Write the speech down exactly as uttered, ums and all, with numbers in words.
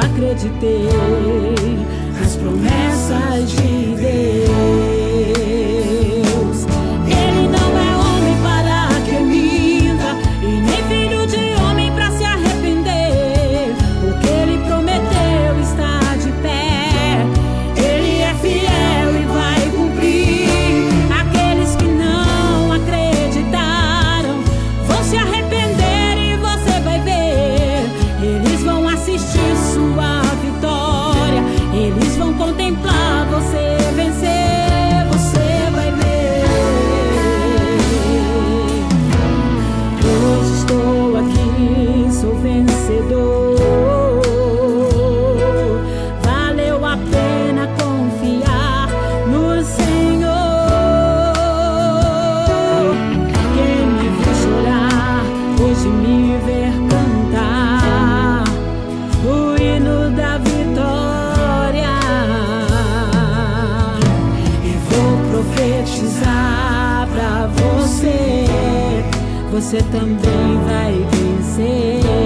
acreditei nas promessas de Deus. Ele não é homem para que eu minta, e nem filho de homem para se arrepender. O que ele prometeu está de pé, ele é fiel e vai cumprir. Aqueles que não acreditaram vão se arrepender e você vai ver. Eles vão assistir sua vitória, eles vão contemplar você vencer. Você vai ver. Hoje estou aqui, sou vencedor. Valeu a pena confiar no Senhor. Quem me viu chorar, hoje me ver cantar o hino da vitória. E vou profetizar pra você, você também vai vencer.